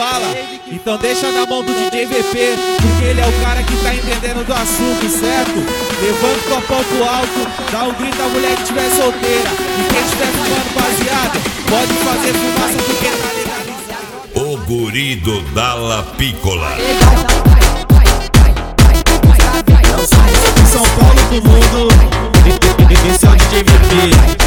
fala. Então deixa na mão do DJ VP, porque ele é o cara que tá entendendo do assunto, certo? Levanta o copão pro alto, dá um grito à mulher que estiver solteira. E quem estiver fumando baseado, pode fazer fumaça porque tá legalizado. O guri do Dalla Piccola. São Paulo do mundo, esse é o DJ VP.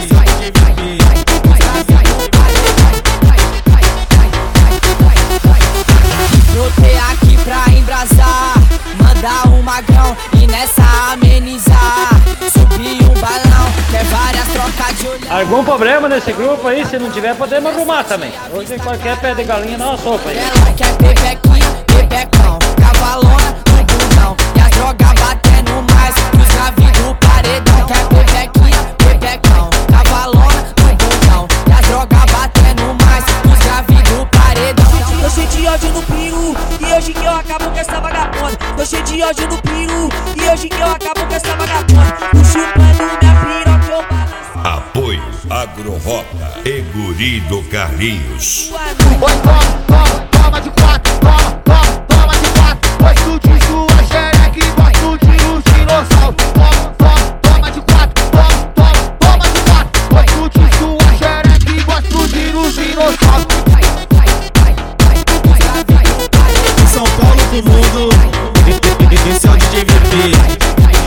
Brotei aqui pra embrasar, mandar um magrão e nessa amenizar. Subir um balão, quer várias trocas de olhar. Algum problema nesse grupo aí? Se não tiver, podemos arrumar também. Hoje qualquer pé de galinha dá uma sopa aí. Ela quer pepequinha, pepecão, cavalona no bundão. E as drogas batendo mais que os graves do paredão. Quer pepequinha, pepecão, cavalona no bundão. E as drogas batendo mais que os graves do paredão. Tô cheio de ódio no peru, e hoje que eu acabo com essa vagabunda. Tô cheio de ódio no peru, e hoje que eu acabo com essa vagabunda. Tô chupando minha piroca, eu balanço. Apoio Agrorota e Guri do Carlinhos. Oi, toma de quatro, toma de quatro. Gosto de sua xereca e gosto de um dinossauro. Toma de quatro, toma de quatro. Gosto de sua xereca e gosto de um dinossauro. São Paulo do mundo, esse é o DJ VP.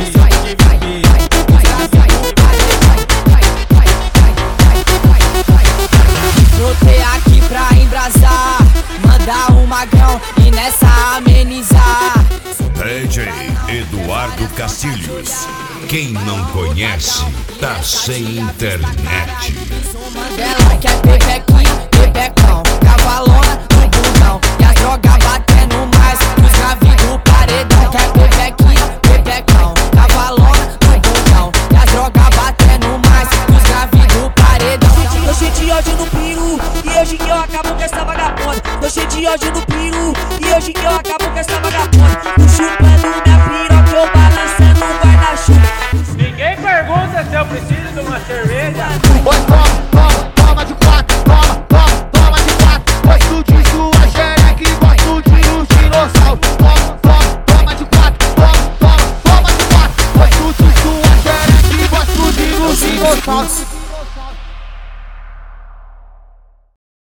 Brotei aqui pra embrasar, mandar um magrão e nessa amenizar. DJ Eduardo Castilhos. Quem não conhece, tá sem internet. Ela quer pepequinha, pepecão, cavalona no bundão. E as drogas batendo mais que os graves do paredão. Quer pepequinha, pepecão, cavalona no bundão. E as drogas batendo mais que os graves do paredão. Tô cheio de ódio no peru, e hoje que eu acabo com essa vagabunda. Tô cheio de ódio no peru, e hoje que eu acabo com essa vagabunda. Tô chupando minha piroca, eu balançando o guarda-chuva. Ninguém pergunta se eu preciso de uma cerveja. Oi,